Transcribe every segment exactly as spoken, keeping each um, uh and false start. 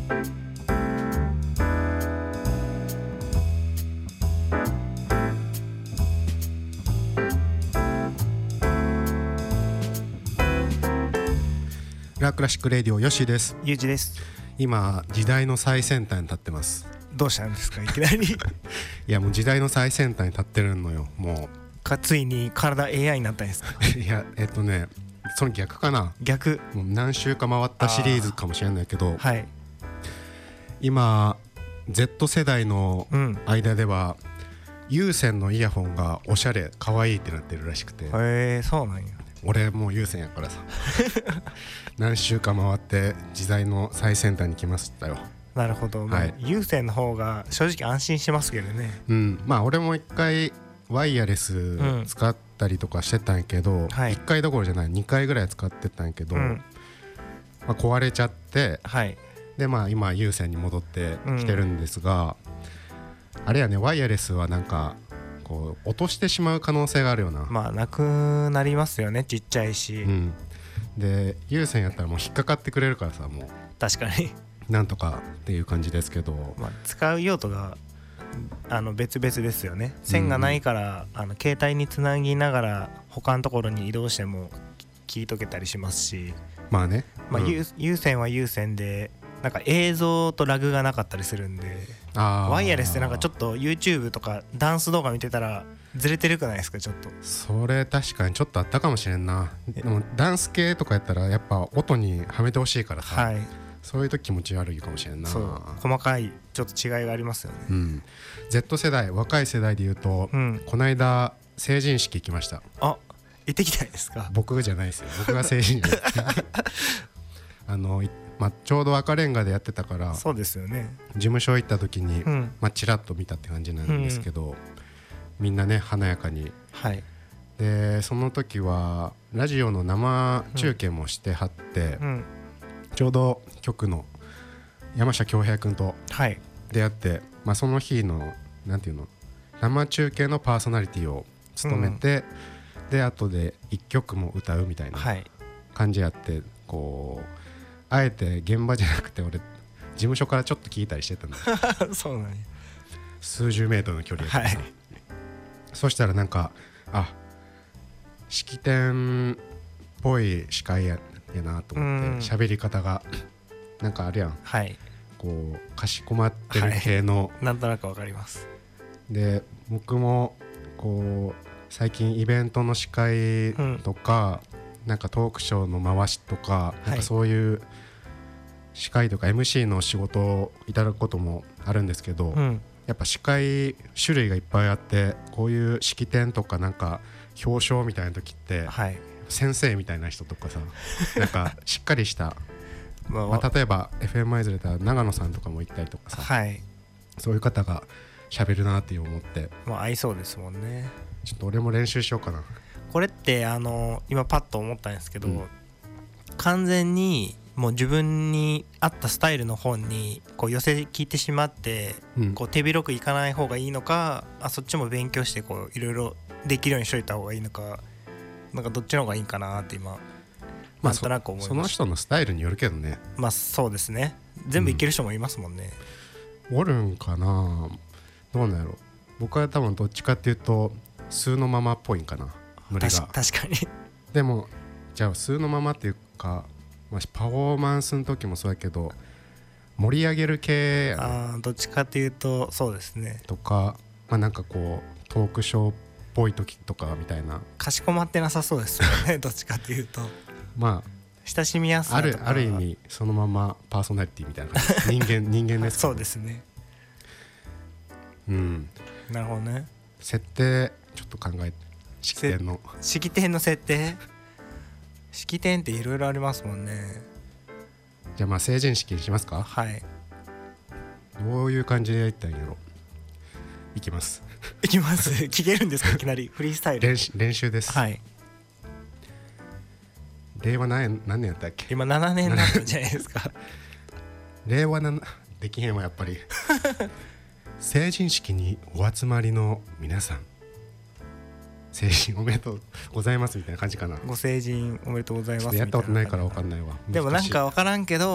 ラクラシックレディオヨシです。 ゆうじです。 今時代の最先端に立ってます。 どうしたんですかいきなりいやもう時代の最先端に立ってるのよ。もうかついに体 エーアイ になったんですかいやえっとねその逆かな。 逆。 もう何週か回ったシリーズかもしれないけど、 はい、 今 Z 世代の間では、うん、有線のイヤホンがおしゃれ可愛いってなってるらしくて。 へえ、そうなんや。 俺もう有線やからさ何週か回って時代の最先端に来ましたよ。 なるほど、はい、有線の方が正直安心しますけどね。 うん、まあ俺も一回ワイヤレス使ったりとかしてたんやけど、うん、はい、いっかいどころじゃないにかいぐらい使ってたんやけど、うん、まあ、壊れちゃって、はい、でまあ今有線に戻ってきてるんですが、うん、あれやね、ワイヤレスはなんかこう落としてしまう可能性があるよな。 まあなくなりますよね、ちっちゃいし、うん、 で有線やったらもう引っかかってくれるからさ、もう確かになんとかっていう感じですけど、 まあ、使う用途があの別々ですよね。線がないから、うん、あの携帯につなぎながら他のところに移動しても聞いとけたりしますし、 まあね、 まあ、うん、有線は有線でなんか映像とラグがなかったりするんで、あワイヤレスってなんかちょっと YouTube とかダンス動画見てたらずれてるくないですか、ちょっと。 それ確かにちょっとあったかもしれんな。でもダンス系とかやったらやっぱ音にはめてほしいからさ、はい、そういう時気持ち悪いかもしれんな。 そう細かいちょっと違いがありますよね、 うん、Z 世代若い世代でいうと、うん、この間成人式行きました。 あ、行ってきたんですか。 僕じゃないですよ、僕が成人式あのまあ、ちょうど赤レンガでやってたから、 そうですよね、 事務所行った時に、うん、まあ、チラッと見たって感じなんですけど、うん、みんなね華やかに、はい、でその時はラジオの生中継もしてはって、うん、ちょうど局の山下恭平君と出会って、はい、まあ、その日のなんていうの生中継のパーソナリティを務めて、うん、で後でいっきょくも歌うみたいな感じやって、はい、こうあえて現場じゃなくて俺事務所からちょっと聞いたりしてたんだそうなんや。 数十メートルの距離やからさ、はい、そしたらなんかあ式典っぽい司会 や, やなと思って、喋り方がなんかあるやん、はい、こうかしこまってる系の、 はい、なんとなくわかります。 で僕もこう最近イベントの司会とか、うん、なんかトークショーの回しとか、なんかそういう司会とか エムシー の仕事をいただくこともあるんですけど、うん、やっぱ司会種類がいっぱいあって、こういう式典とかなんか表彰みたいな時って、はい、先生みたいな人とかさなんかしっかりしたまあまあ、例えば エフエム アイズレター長野さんとかも行ったりとかさ、はい、そういう方が喋るなって思って、 まあ、合いそうですもんね。 ちょっと俺も練習しようかな。 これってあの今パッと思ったんですけど、うん、完全にもう自分に合ったスタイルの本にこう寄せ聞いてしまって、うん、こう手広くいかない方がいいのか、あそっちも勉強してこういろいろできるようにしといた方がいいのか、なんかどっちの方がいいかなって今なんとなく思いました。 その人のスタイルによるけどね。 まあそうですね、全部いける人もいますもんね、 うん、おるんかな、どうなんやろ。僕は多分どっちかっていうと素のままっぽいんかな、ノリが。 確かにでもじゃあ素のままっていうか、まあ、パフォーマンスの時もそうやけど盛り上げる系やね。 あどっちかっていうとそうですね。 とか、まあ、なんかこうトークショーっぽい時とかみたいな。 かしこまってなさそうですよねどっちかっていうとまあ親しみやすさとかある、ある意味そのままパーソナリティみたいな人間人間ですそうですね。 うん、 なるほどね。 設定ちょっと考えて、式典の式典の設定式典っていろいろありますもんね。 じゃあまあ成人式にしますか。 はい。 どういう感じでやりたいんやろ。いきますいきます聞けるんですかいきなりフリースタイル。 練習、練習です。はい。令和何年、何年やったっけ。 今ななねんになったんじゃないですか令和なできへんわやっぱり成人式にお集まりの皆さん、成人おめでとうございますみたいな感じかな。 ご成人おめでとうございますみたいな。 やったことないから分かんないわ。 でもなんか分からんけど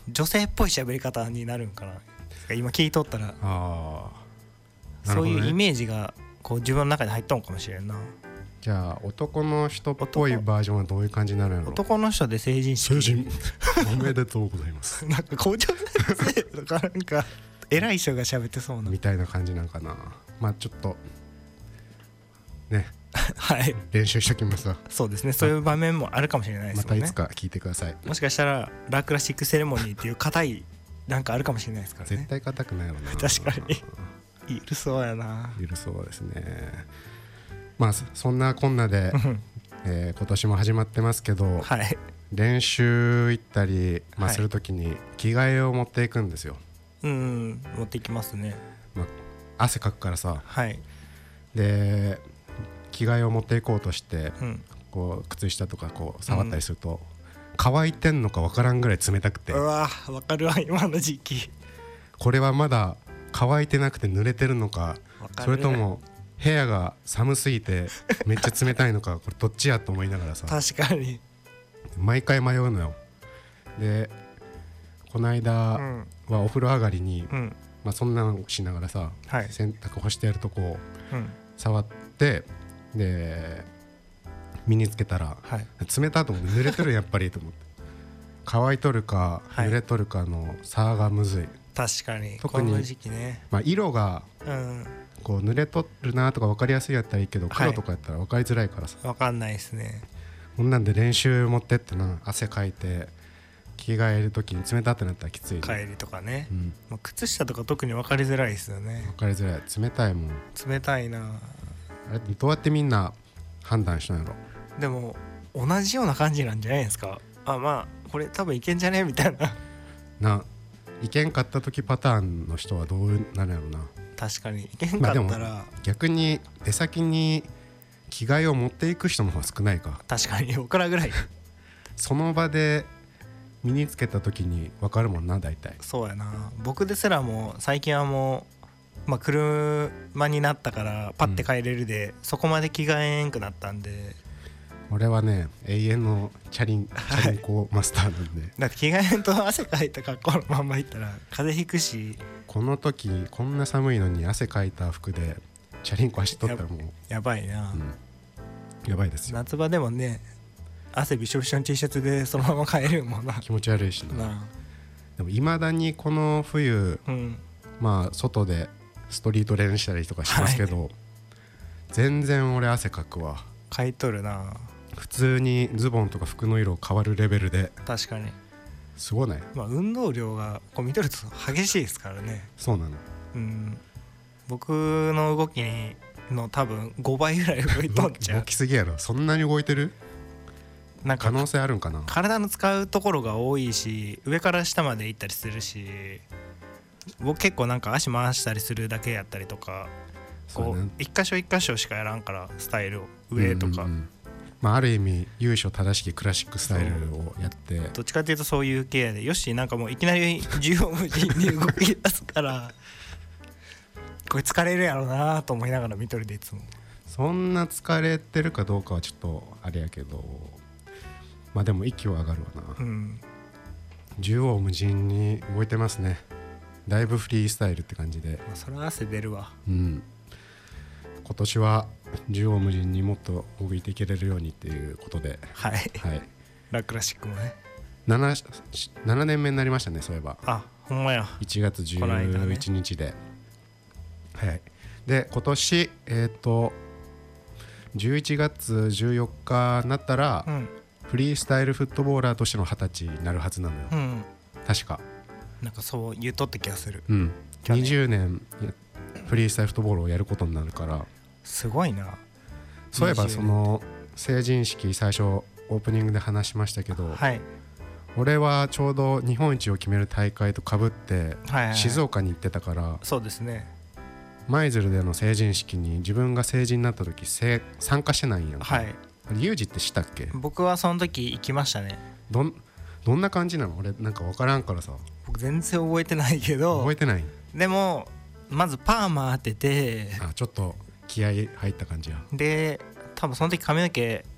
女性っぽい喋り方になるんかな。今聞いとったらあ、 ね、そういうイメージがこう自分の中に入っとんかもしれんな。じゃあ男の人っぽいバージョンはどういう感じになるの？ 男の人で成人式。 成人おめでとうございますなんか校長先生とかなんか偉い人が喋ってそうなみたいな感じなんかな。まあちょっとねはい練習しときますわ。 そうですね、そういう場面もあるかもしれないですもんね。 またいつか聞いてください。 もしかしたらラクラシックセレモニーっていう硬いなんかあるかもしれないですからね。 絶対硬くないよな。 確かにゆるそうやな。 ゆるそうですね。まあそんなこんなで、えー、今年も始まってますけど、 はい、 練習行ったり、まあ、 はい、 するときに着替えを持っていくんですよ。 うん持っていきますね、 まあ、汗かくからさ、 はい、 で着替えを持っていこうとして、 うん、 こう靴下とかこう触ったりすると、うん、乾いてんのか分からんぐらい冷たくて、 うわ分かるわ今の時期。 これはまだ乾いてなくて濡れてるのか、それとも部屋が寒すぎてめっちゃ冷たいのかこれどっちやと思いながらさ確かに毎回迷うのよ。でこの間はお風呂上がりに、うん、まあ、そんなのしながらさ、はい、洗濯干してやるとこう、うん、触ってで身につけたら、はい、冷たと思って濡れてるやっぱりと思って乾いとるか濡れとるかの差がむずい。 確かに特にこの時期ね、 まあ、色が、うん、こう濡れとるなとか分かりやすいやったらいいけど、黒とかやったら分かりづらいからさ、 分かんないですね。 こんなんで練習持ってってな、汗かいて着替える時に冷たってなったらきつい、ね、 帰りとかね、うん、まあ、靴下とか特に分かりづらいですよね。 分かりづらい、冷たいもん。 冷たいな。 あれどうやってみんな判断したんやろ。 でも同じような感じなんじゃないですか。あ、まあこれ多分いけんじゃねみたいなないけんかった時パターンの人はどうなるやろな。 確かにいけんかったら、まあ、 逆に出先に着替えを持っていく人の方が少ないか。 確かに僕らぐらいその場で身につけた時に分かるもんな大体。 そうやな。僕ですらも最近はもう、まあ、車になったからパッて帰れるで、うん、そこまで着替えんくなったんで。 俺はね永遠のチャリンチャリンコマスターなんで、はい、 だって着替えんと汗かいた格好のまんまいったら風邪ひくし、 この時こんな寒いのに汗かいた服でチャリンコ走っとったらもうや, やばいな、 うん、やばいですよ。 夏場でもね汗びしょびしょの T シャツでそのまま帰れるもんな。 気持ち悪いし な, なでもいまだにこの冬、うん、まあ外でストリート練したりとかしますけど、はい、全然俺汗かくわ。 かいとるな。 普通にズボンとか服の色変わるレベルで。 確かにすごいね。 まあ運動量がこう見とると激しいですからね。 そうなの、 うん、僕の動きの多分ごばいぐらい動いとんちゃう。 動きすぎやろ。そんなに動いてる？なんか可能性あるんかな。 体の使うところが多いし上から下まで行ったりするし、僕結構なんか足回したりするだけやったりとか、こう一箇所一箇所しかやらんからスタイルを上とか、うんうんうん、 まあ、ある意味由緒正しきクラシックスタイルをやって、 どっちかっていうとそういう系でよし、なんかもういきなり縦横無尽に動き出すからこれ疲れるやろうなと思いながら見とるでいつも。 そんな疲れてるかどうかはちょっとあれやけど、まあでも息は上がるわな、うん、縦横無尽に動いてますね。だいぶフリースタイルって感じで、 まあ、それは汗出るわ、 うん、今年は縦横無尽にもっと動いていけれるようにっていうことで、 はい、はい、ラクラシックもね 7, 7年目になりましたね。そういえばあほんまやいちがつじゅういちにちで、ね、はい、で今年えっ、ー、とじゅういちがつじゅうよっかになったら、うん、フリースタイルフットボーラーとしてのはたちになるはずなのよ、うん、確かなんかそう言うとった気がする、 うん、にじゅうねんフリースタイルフットボールをやることになるからすごいな。 そういえばその成人式最初オープニングで話しましたけど、はい、俺はちょうど日本一を決める大会とかぶって静岡に行ってたから、はいはいはい、 そうですね、 舞鶴での成人式に自分が成人になった時参加してないんやんか、はい、ユージって知ったっけ？ 僕はその時行きましたね。 どんどんな感じなの？俺なんか分からんからさ。 僕全然覚えてないけど。 覚えてない。 でもまずパーマ当てて、 あちょっと気合い入った感じや。 で多分その時髪の毛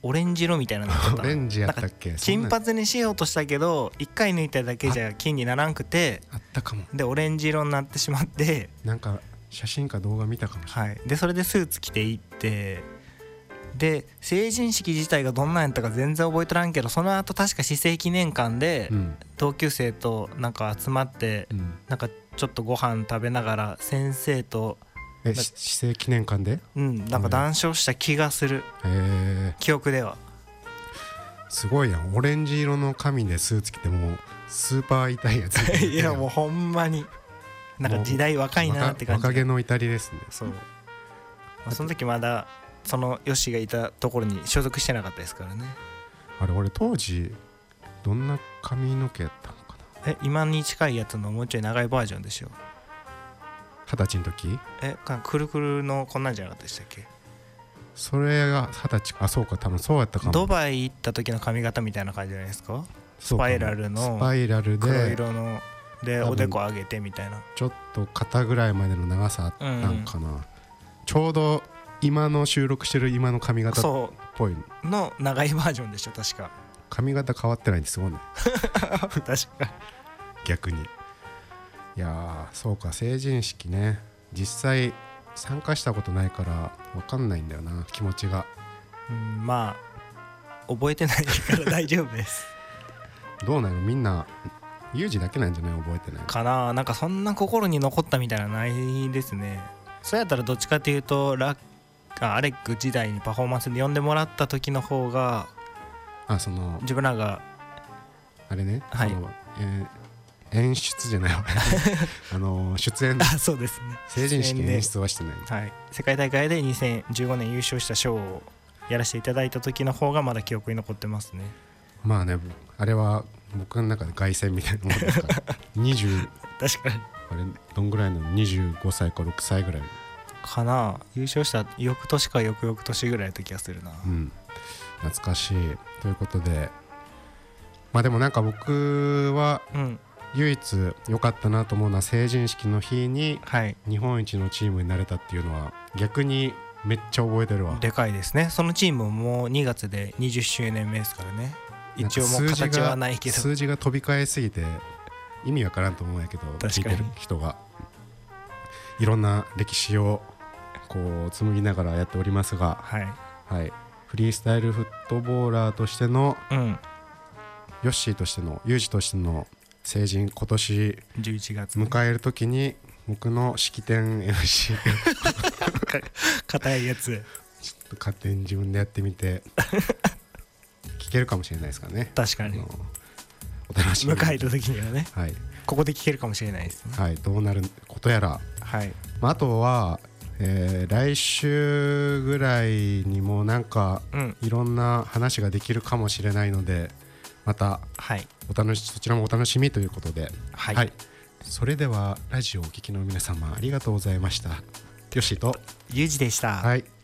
オレンジ色みたいなのだったオレンジやったっけ。 金髪にしようとしたけど一回抜いただけじゃ金にならんくて、 あったかも。 でオレンジ色になってしまって、 なんか写真か動画見たかもしれない、 はい、でそれでスーツ着ていって、で成人式自体がどんなんやったか全然覚えとらんけど、その後確か市政記念館で同級生となんか集まって、うん、なんかちょっとご飯食べながら先生とえ市政記念館でうんなんか談笑した気がする、 へ記憶では。 すごいやん。オレンジ色の髪でスーツ着てもうスーパー痛いやついやもうほんまになんか時代若いなって感じ。 若気の至りですね。 そう、まあ、その時まだそのヨッシーがいたところに所属してなかったですからね。 あれ俺当時どんな髪の毛やったのかな。え今に近いやつのもうちょい長いバージョンでしょ。 二十歳の時えくるくるのこんなんじゃなかったでしたっけ。 それが二十歳か。あそうか多分そうやったかも。 ドバイ行った時の髪型みたいな感じじゃないですか。スパイラルのスパイラルで黒色のでおでこ上げてみたいな、 ちょっと肩ぐらいまでの長さあったんかな、うん、ちょうど今の収録してる今の髪型っぽいの長いバージョンでしょ確か。 髪型変わってないんですごいね確かに逆に。いやそうか成人式ね、実際参加したことないから分かんないんだよな気持ちが。 うんまあ覚えてないから大丈夫ですどうなのみんなユージだけなんじゃない覚えてないかな。なんかそんな心に残ったみたいなのないですね。そうやったらどっちかというとラあアレック時代にパフォーマンスで呼んでもらった時の方が、 あその自分らがあれね、 はい、 そのえー、演出じゃないわあの出演。 あそうですね、 成人式演出はしてない、 はい、世界大会でにせんじゅうごねん優勝したショーをやらせていただいた時の方がまだ記憶に残ってますね。 まあねあれは僕の中で凱旋みたいなものですからにじゅう確かにあれどんぐらいのにじゅうごさいかろくさいぐらいかな。優勝した翌年か翌々年ぐらいの時がするな、 うん、懐かしいということで、まあでもなんか僕は唯一良かったなと思うのは成人式の日に日本一のチームになれたっていうのは逆にめっちゃ覚えてるわ。 でかいですね。そのチームもうにがつでにじゅっしゅうねんめですからね。一応もう形はないけど数字が飛び交いすぎて意味わからんと思うんやけど、聞いてる人がいろんな歴史をこう紡ぎながらやっておりますが、 はいはい、フリースタイルフットボーラーとしての、 うん、 ヨッシーとしてのユージとしての成人今年じゅういちがつ迎える時に僕の式典 エムシー硬いやつちょっと勝手に自分でやってみて聞けるかもしれないですからね。 確かにお楽しみに迎えた時にはね、 はい、 ここで聞けるかもしれないですね。 はい、どうなることやら、 はいまあ、あとは、えー、来週ぐらいにもなんか、うん、いろんな話ができるかもしれないのでまた、はい、お楽しそちらもお楽しみということで、 はいはい、 それではラジオをお聞きの皆様ありがとうございました。よしとゆうじでした。 はい。